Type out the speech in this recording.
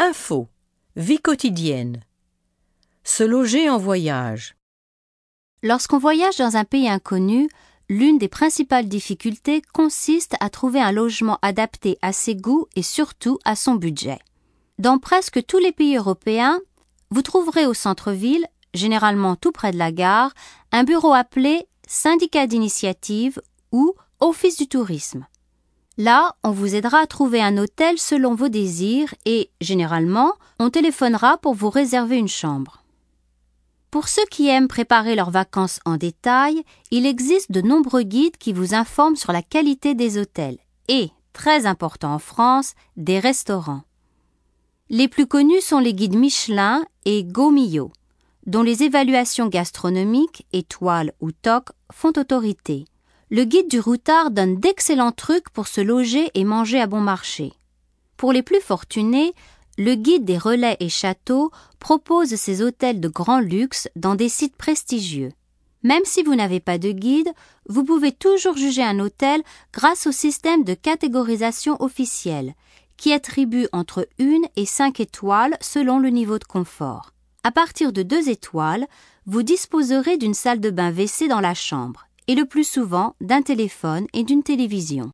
Info. Vie quotidienne. Se loger en voyage. Lorsqu'on voyage dans un pays inconnu, l'une des principales difficultés consiste à trouver un logement adapté à ses goûts et surtout à son budget. Dans presque tous les pays européens, vous trouverez au centre-ville, généralement tout près de la gare, un bureau appelé syndicat d'initiative ou office du tourisme. Là, on vous aidera à trouver un hôtel selon vos désirs et, généralement, on téléphonera pour vous réserver une chambre. Pour ceux qui aiment préparer leurs vacances en détail, il existe de nombreux guides qui vous informent sur la qualité des hôtels et, très important en France, des restaurants. Les plus connus sont les guides Michelin et Go-Mio, dont les évaluations gastronomiques, étoiles ou TOC, font autorité. Le guide du routard donne d'excellents trucs pour se loger et manger à bon marché. Pour les plus fortunés, le guide des relais et châteaux propose ces hôtels de grand luxe dans des sites prestigieux. Même si vous n'avez pas de guide, vous pouvez toujours juger un hôtel grâce au système de catégorisation officielle, qui attribue entre 1 et 5 étoiles selon le niveau de confort. À partir de 2 étoiles, vous disposerez d'une salle de bain WC dans la chambre et le plus souvent d'un téléphone et d'une télévision.